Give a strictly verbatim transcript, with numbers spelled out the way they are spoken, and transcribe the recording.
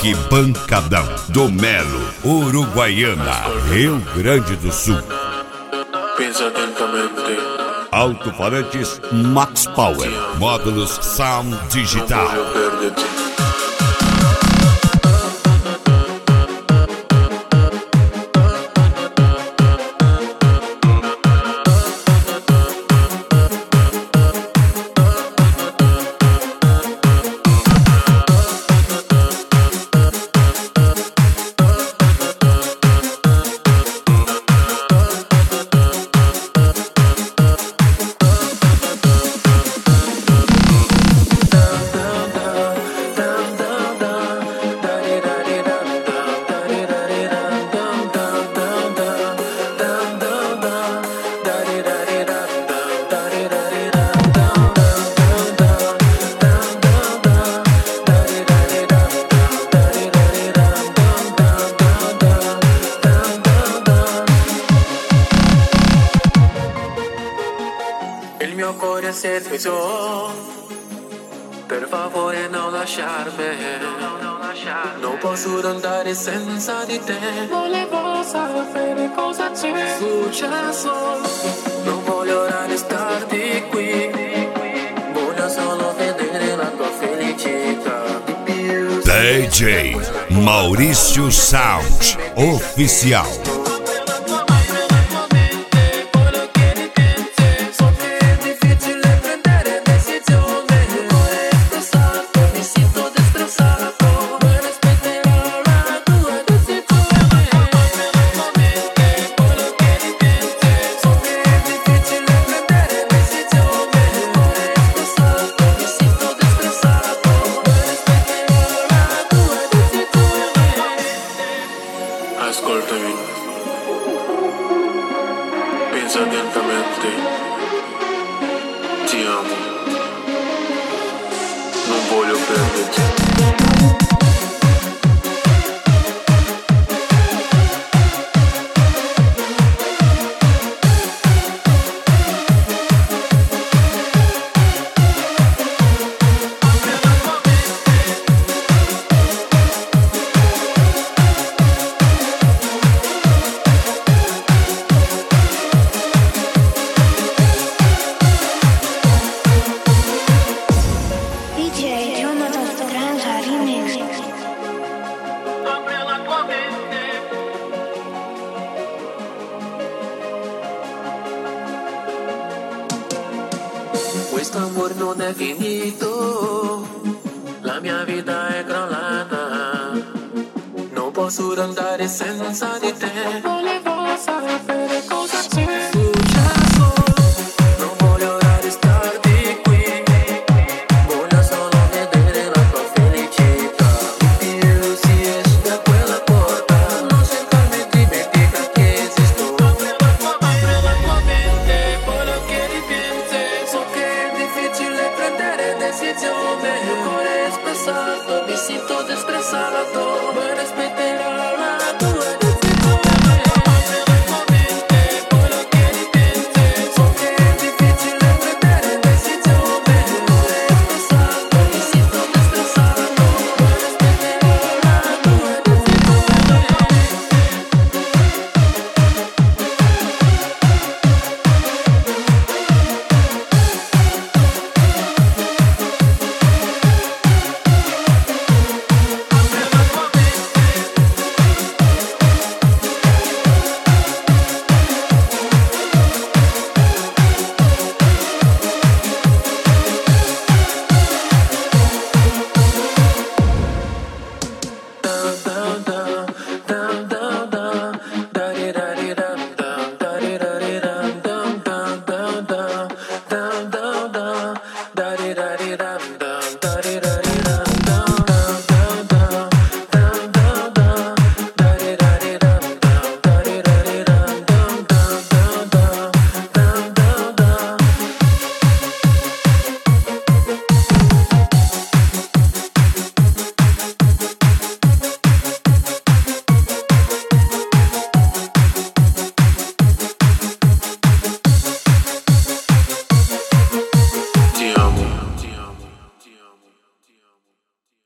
Rock Pancadão do Melo, Uruguaiana, Rio Grande do Sul. Pensa atentamente. Alto-falantes Max Power, módulos Sound Digital. Il mio cuore si è diviso, per favore non lasciarmi, non posso andare senza di te. Volevo sapere cosa c'è successo, non voglio restarti qui, voglio solo vedere la tua felicità. D J Maurício Sound Oficial. Ascoltami, pensa attentamente, ti amo, non voglio perderti. Questo amore non è finito, la mia vita è crollata, non posso andare senza di te. Volevo sapere cosa c'è.